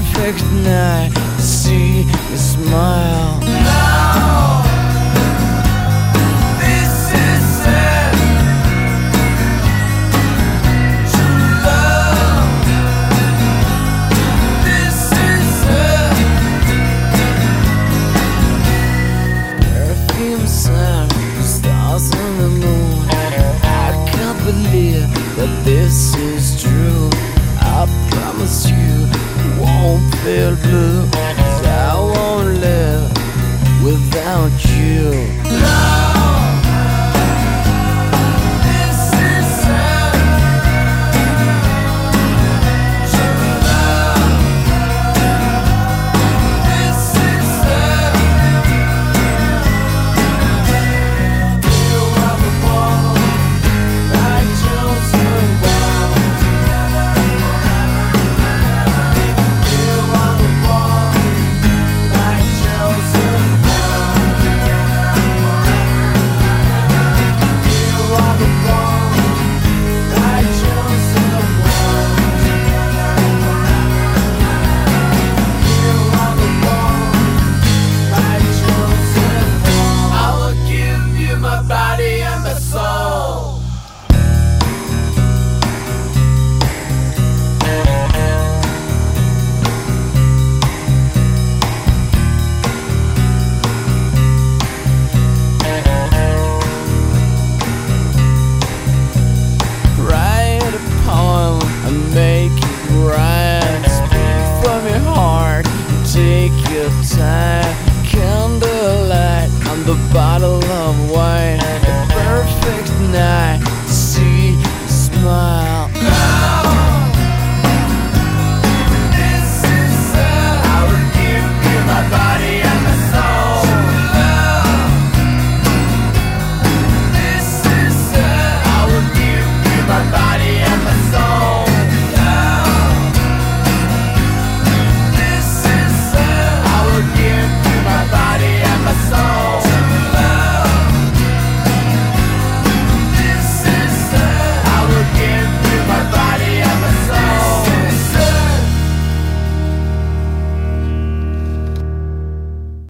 perfect night to see you smile. That this is true. I promise you won't feel blue, 'cause I won't live without you. Take your time, candlelight, and the bottle of wine.